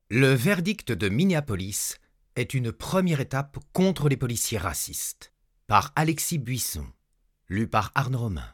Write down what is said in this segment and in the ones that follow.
Le verdict de Minneapolis est une première étape contre les policiers racistes. Par Alexis Buisson, lu par Arnaud Romain.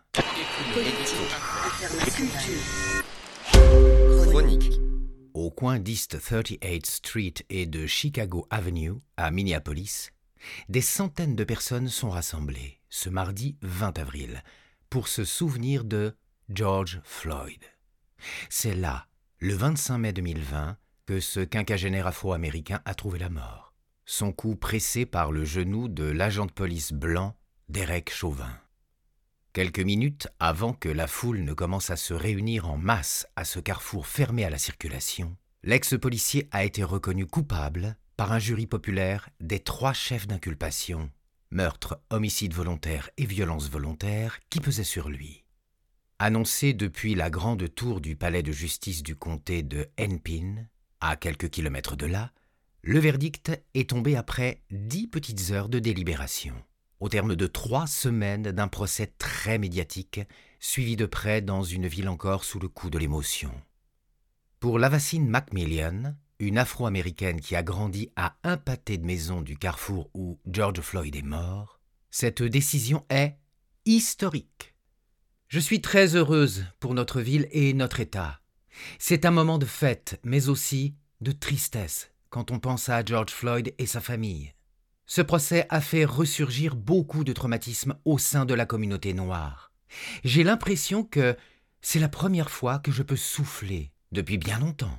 Chronique. Au coin d'East 38th Street et de Chicago Avenue, à Minneapolis, des centaines de personnes sont rassemblées ce mardi 20 avril pour se souvenir de George Floyd. C'est là, le 25 mai 2020, que ce quinquagénaire afro-américain a trouvé la mort. Son cou pressé par le genou de l'agent de police blanc, Derek Chauvin. Quelques minutes avant que la foule ne commence à se réunir en masse à ce carrefour fermé à la circulation, l'ex-policier a été reconnu coupable par un jury populaire des 3 chefs d'inculpation, meurtre, homicide volontaire et violence volontaire, qui pesaient sur lui. Annoncé depuis la grande tour du palais de justice du comté de Hennepin, à quelques kilomètres de là, le verdict est tombé après 10 petites heures de délibération, au terme de 3 semaines d'un procès très médiatique, suivi de près dans une ville encore sous le coup de l'émotion. Pour Lavacine McMillian, une afro-américaine qui a grandi à un pâté de maison du carrefour où George Floyd est mort, cette décision est historique. Je suis très heureuse pour notre ville et notre État. C'est un moment de fête, mais aussi de tristesse quand on pense à George Floyd et sa famille. Ce procès a fait ressurgir beaucoup de traumatismes au sein de la communauté noire. J'ai l'impression que c'est la première fois que je peux souffler depuis bien longtemps.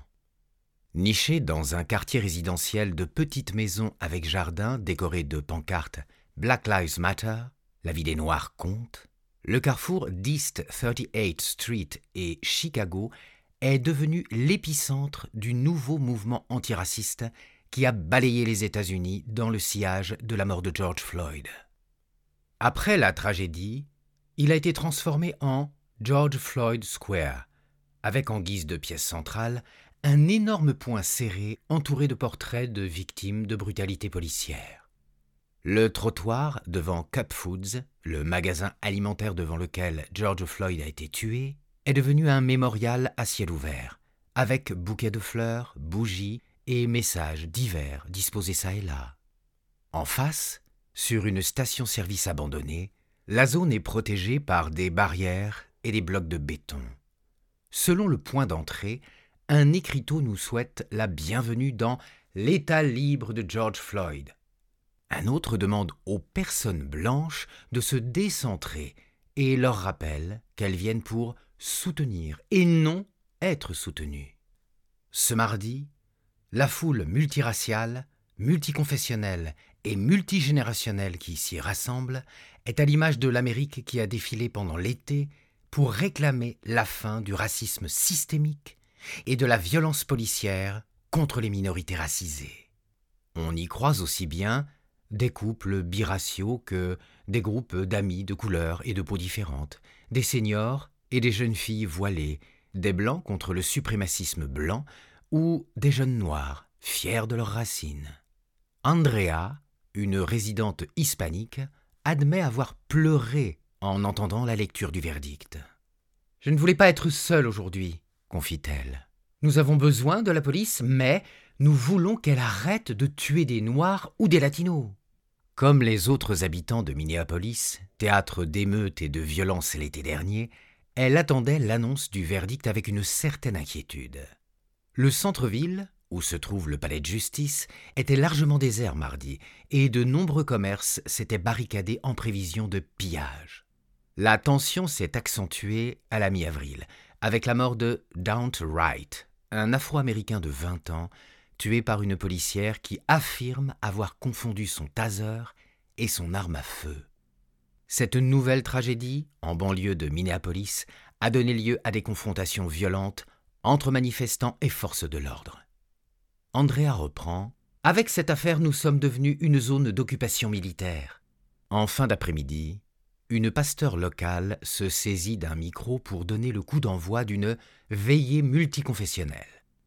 Niché dans un quartier résidentiel de petites maisons avec jardin décoré de pancartes « Black Lives Matter »,« La vie des Noirs compte », le carrefour d'East 38th Street et Chicago est devenu l'épicentre du nouveau mouvement antiraciste qui a balayé les États-Unis dans le sillage de la mort de George Floyd. Après la tragédie, il a été transformé en George Floyd Square, avec en guise de pièce centrale un énorme point serré entouré de portraits de victimes de brutalité policière. Le trottoir devant Cup Foods, le magasin alimentaire devant lequel George Floyd a été tué, est devenu un mémorial à ciel ouvert, avec bouquets de fleurs, bougies et messages divers disposés çà et là. En face, sur une station-service abandonnée, la zone est protégée par des barrières et des blocs de béton. Selon le point d'entrée, un écriteau nous souhaite la bienvenue dans l'État libre de George Floyd. Un autre demande aux personnes blanches de se décentrer et leur rappelle qu'elles viennent pour soutenir et non être soutenues. Ce mardi, la foule multiraciale, multiconfessionnelle et multigénérationnelle qui s'y rassemble est à l'image de l'Amérique qui a défilé pendant l'été pour réclamer la fin du racisme systémique et de la violence policière contre les minorités racisées. On y croise aussi bien des couples biraciaux que des groupes d'amis de couleurs et de peaux différentes, des seniors et des jeunes filles voilées, des blancs contre le suprémacisme blanc ou des jeunes noirs fiers de leurs racines. Andrea, une résidente hispanique, admet avoir pleuré en entendant la lecture du verdict. « Je ne voulais pas être seule aujourd'hui, » confie-t-elle. « Nous avons besoin de la police, mais nous voulons qu'elle arrête de tuer des Noirs ou des Latinos. » Comme les autres habitants de Minneapolis, théâtre d'émeutes et de violences l'été dernier, elle attendait l'annonce du verdict avec une certaine inquiétude. Le centre-ville, où se trouve le palais de justice, était largement désert mardi et de nombreux commerces s'étaient barricadés en prévision de pillage. La tension s'est accentuée à la mi-avril, avec la mort de Daunte Wright, un Afro-Américain de 20 ans, tué par une policière qui affirme avoir confondu son taser et son arme à feu. Cette nouvelle tragédie, en banlieue de Minneapolis, a donné lieu à des confrontations violentes entre manifestants et forces de l'ordre. Andrea reprend « Avec cette affaire, nous sommes devenus une zone d'occupation militaire. » En fin d'après-midi, une pasteur locale se saisit d'un micro pour donner le coup d'envoi d'une veillée multiconfessionnelle.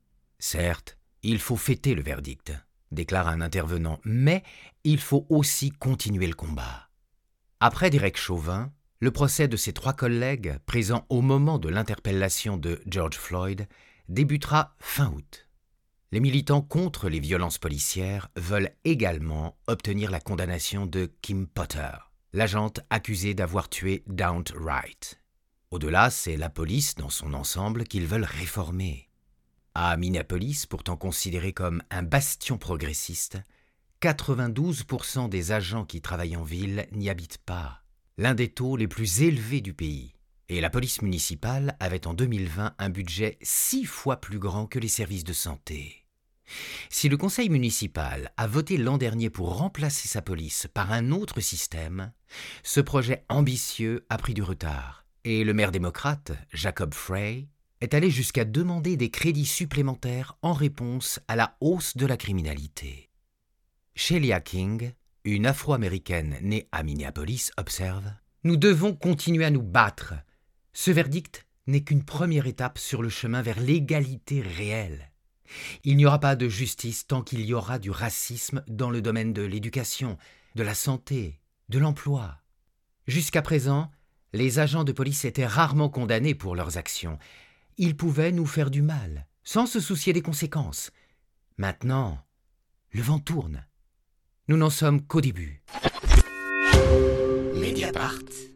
Certes, il faut fêter le verdict, déclare un intervenant, mais il faut aussi continuer le combat. Après Derek Chauvin, le procès de ses 3 collègues, présents au moment de l'interpellation de George Floyd, débutera fin août. Les militants contre les violences policières veulent également obtenir la condamnation de Kim Potter, l'agente accusée d'avoir tué Daunte Wright. Au-delà, c'est la police dans son ensemble qu'ils veulent réformer. À Minneapolis, pourtant considéré comme un bastion progressiste, 92% des agents qui travaillent en ville n'y habitent pas, l'un des taux les plus élevés du pays. Et la police municipale avait en 2020 un budget 6 fois plus grand que les services de santé. Si le conseil municipal a voté l'an dernier pour remplacer sa police par un autre système, ce projet ambitieux a pris du retard. Et le maire démocrate, Jacob Frey, est allé jusqu'à demander des crédits supplémentaires en réponse à la hausse de la criminalité. Shelia King, une Afro-Américaine née à Minneapolis, observe « Nous devons continuer à nous battre. Ce verdict n'est qu'une première étape sur le chemin vers l'égalité réelle. Il n'y aura pas de justice tant qu'il y aura du racisme dans le domaine de l'éducation, de la santé, de l'emploi. Jusqu'à présent, les agents de police étaient rarement condamnés pour leurs actions. Ils pouvaient nous faire du mal, sans se soucier des conséquences. Maintenant, le vent tourne. Nous n'en sommes qu'au début. » Mediapart.